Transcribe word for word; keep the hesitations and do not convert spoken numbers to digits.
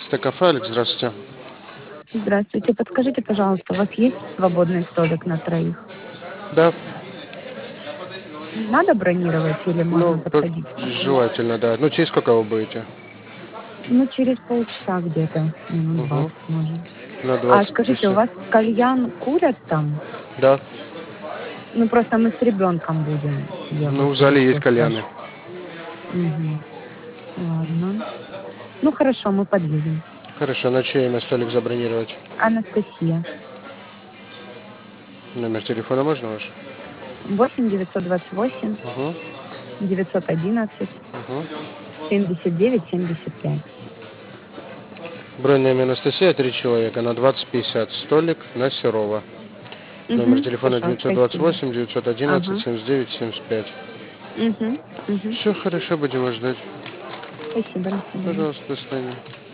Стекафе, Алекс, здравствуйте. Здравствуйте. Подскажите, пожалуйста, у вас есть свободный столик на троих? Да, Надо бронировать или можно ну, по- подходить спокойно? желательно, да. Ну, через сколько вы будете? Ну, через полчаса где-то, минут Угу. двадцать, может. На А двадцать скажите, у пятьдесят. вас кальян курят там? Да. Ну, просто мы с ребенком будем. Я Ну, вот в зале есть решила кальяны. спросить. Угу. Ладно. Ну, хорошо, мы подъедем. Хорошо, на чье имя столик забронировать? Анастасия. Номер телефона можно ваш? восемь девятьсот двадцать восемь Угу. девятьсот одиннадцать Угу. семьдесят девять семьдесят пять. Бронь на имя Анастасия, три человека, на двадцать пятьдесят. Столик на Серова. Номер Угу. телефона Хорошо, девятьсот двадцать спасибо. восемь девятьсот одиннадцать Ага. семьдесят девять семьдесят пять. Угу. Угу. Все хорошо, будем вас ждать. Спасибо, до свидания. Пожалуйста, до свидания.